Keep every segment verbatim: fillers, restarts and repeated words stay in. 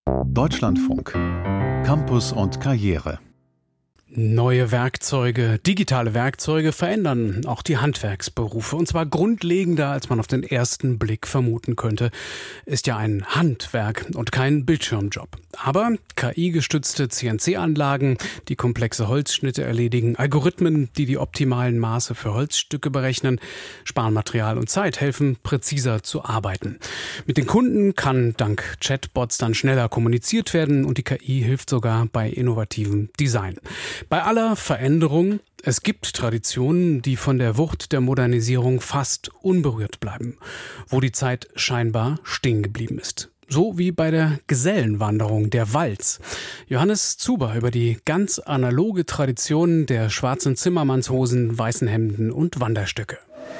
Deutschlandfunk. Campus und Karriere. Neue Werkzeuge, digitale Werkzeuge verändern auch die Handwerksberufe. Und zwar grundlegender, als man auf den ersten Blick vermuten könnte. Ist ja ein Handwerk und kein Bildschirmjob. Aber K I-gestützte C N C-Anlagen, die komplexe Holzschnitte erledigen, Algorithmen, die die optimalen Maße für Holzstücke berechnen, sparen Material und Zeit, helfen präziser zu arbeiten. Mit den Kunden kann dank Chatbots dann schneller kommuniziert werden und die K I hilft sogar bei innovativem Design. Bei aller Veränderung, es gibt Traditionen, die von der Wucht der Modernisierung fast unberührt bleiben, wo die Zeit scheinbar stehen geblieben ist. So wie bei der Gesellenwanderung, der Walz. Johannes Zuber über die ganz analoge Tradition der schwarzen Zimmermannshosen, weißen Hemden und Wanderstöcke.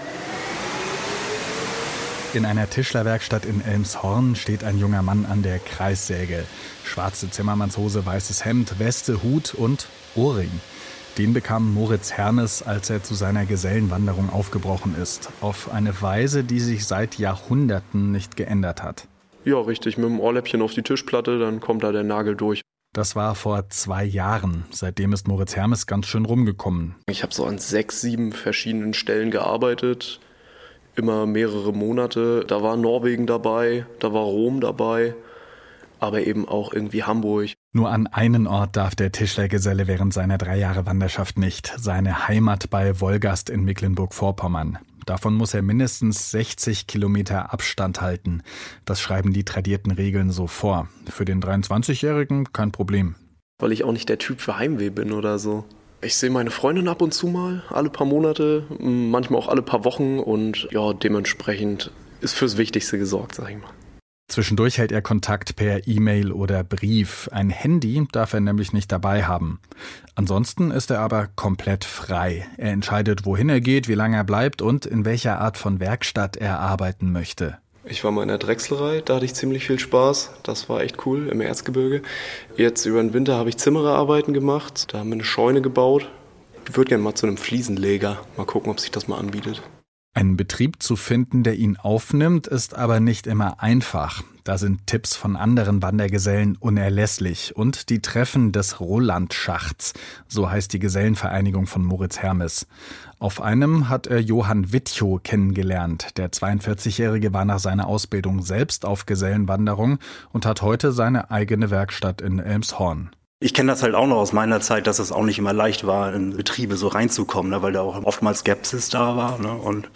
In einer Tischlerwerkstatt in Elmshorn steht ein junger Mann an der Kreissäge. Schwarze Zimmermannshose, weißes Hemd, Weste, Hut und Ohrring. Den bekam Moritz Hermes, als er zu seiner Gesellenwanderung aufgebrochen ist. Auf eine Weise, die sich seit Jahrhunderten nicht geändert hat. Ja, richtig. Mit dem Ohrläppchen auf die Tischplatte, dann kommt da der Nagel durch. Das war vor zwei Jahren. Seitdem ist Moritz Hermes ganz schön rumgekommen. Ich habe so an sechs, sieben verschiedenen Stellen gearbeitet. Immer mehrere Monate. Da war Norwegen dabei, da war Rom dabei, aber eben auch irgendwie Hamburg. Nur an einen Ort darf der Tischlergeselle während seiner drei Jahre Wanderschaft nicht. Seine Heimat bei Wolgast in Mecklenburg-Vorpommern. Davon muss er mindestens sechzig Kilometer Abstand halten. Das schreiben die tradierten Regeln so vor. Für den dreiundzwanzigjährigen kein Problem. Weil ich auch nicht der Typ für Heimweh bin oder so. Ich sehe meine Freundin ab und zu mal, alle paar Monate, manchmal auch alle paar Wochen und ja, dementsprechend ist fürs Wichtigste gesorgt, sag ich mal. Zwischendurch hält er Kontakt per E-Mail oder Brief. Ein Handy darf er nämlich nicht dabei haben. Ansonsten ist er aber komplett frei. Er entscheidet, wohin er geht, wie lange er bleibt und in welcher Art von Werkstatt er arbeiten möchte. Ich war mal in der Drechslerei, da hatte ich ziemlich viel Spaß. Das war echt cool im Erzgebirge. Jetzt über den Winter habe ich Zimmererarbeiten gemacht. Da haben wir eine Scheune gebaut. Ich würde gerne mal zu einem Fliesenleger. Mal gucken, ob sich das mal anbietet. Einen Betrieb zu finden, der ihn aufnimmt, ist aber nicht immer einfach. Da sind Tipps von anderen Wandergesellen unerlässlich. Und die Treffen des Roland-Schachts, so heißt die Gesellenvereinigung von Moritz Hermes. Auf einem hat er Johann Witchow kennengelernt. Der zweiundvierzigjährige war nach seiner Ausbildung selbst auf Gesellenwanderung und hat heute seine eigene Werkstatt in Elmshorn. Ich kenne das halt auch noch aus meiner Zeit, dass es auch nicht immer leicht war, in Betriebe so reinzukommen, ne, weil da auch oftmals Skepsis da war. Ne, und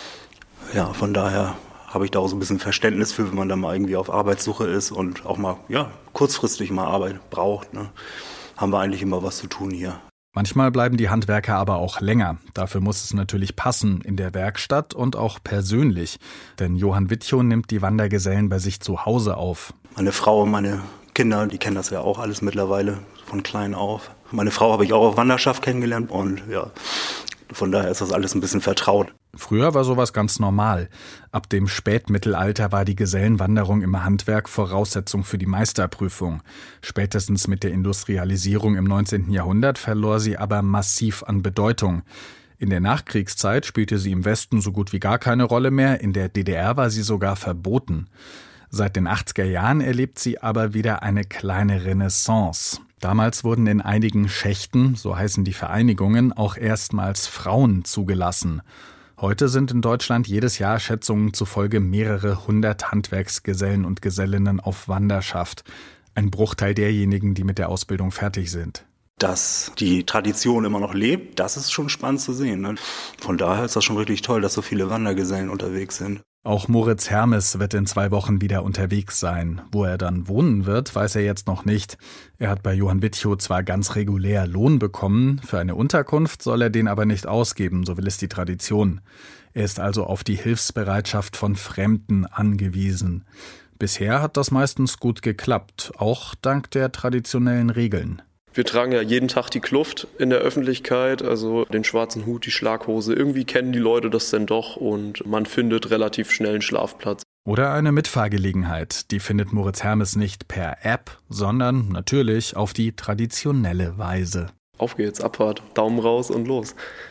ja, von daher habe ich da auch so ein bisschen Verständnis für, wenn man da mal irgendwie auf Arbeitssuche ist und auch mal ja kurzfristig mal Arbeit braucht. Ne, haben wir eigentlich immer was zu tun hier. Manchmal bleiben die Handwerker aber auch länger. Dafür muss es natürlich passen, in der Werkstatt und auch persönlich. Denn Johann Witchow nimmt die Wandergesellen bei sich zu Hause auf. Meine Frau und meine Kinder, die kennen das ja auch alles mittlerweile von klein auf. Meine Frau habe ich auch auf Wanderschaft kennengelernt und ja, von daher ist das alles ein bisschen vertraut. Früher war sowas ganz normal. Ab dem Spätmittelalter war die Gesellenwanderung im Handwerk Voraussetzung für die Meisterprüfung. Spätestens mit der Industrialisierung im neunzehnten Jahrhundert verlor sie aber massiv an Bedeutung. In der Nachkriegszeit spielte sie im Westen so gut wie gar keine Rolle mehr, in der D D R war sie sogar verboten. Seit den achtziger Jahren erlebt sie aber wieder eine kleine Renaissance. Damals wurden in einigen Schächten, so heißen die Vereinigungen, auch erstmals Frauen zugelassen. Heute sind in Deutschland jedes Jahr Schätzungen zufolge mehrere hundert Handwerksgesellen und Gesellinnen auf Wanderschaft. Ein Bruchteil derjenigen, die mit der Ausbildung fertig sind. Dass die Tradition immer noch lebt, das ist schon spannend zu sehen. Ne? Von daher ist das schon wirklich toll, dass so viele Wandergesellen unterwegs sind. Auch Moritz Hermes wird in zwei Wochen wieder unterwegs sein. Wo er dann wohnen wird, weiß er jetzt noch nicht. Er hat bei Johann Witchow zwar ganz regulär Lohn bekommen, für eine Unterkunft soll er den aber nicht ausgeben, so will es die Tradition. Er ist also auf die Hilfsbereitschaft von Fremden angewiesen. Bisher hat das meistens gut geklappt, auch dank der traditionellen Regeln. Wir tragen ja jeden Tag die Kluft in der Öffentlichkeit, also den schwarzen Hut, die Schlaghose. Irgendwie kennen die Leute das denn doch und man findet relativ schnell einen Schlafplatz. Oder eine Mitfahrgelegenheit. Die findet Moritz Hermes nicht per App, sondern natürlich auf die traditionelle Weise. Auf geht's, Abfahrt, Daumen raus und los.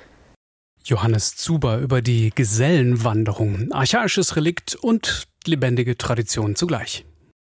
Johannes Zuber über die Gesellenwanderung. Archaisches Relikt und lebendige Tradition zugleich.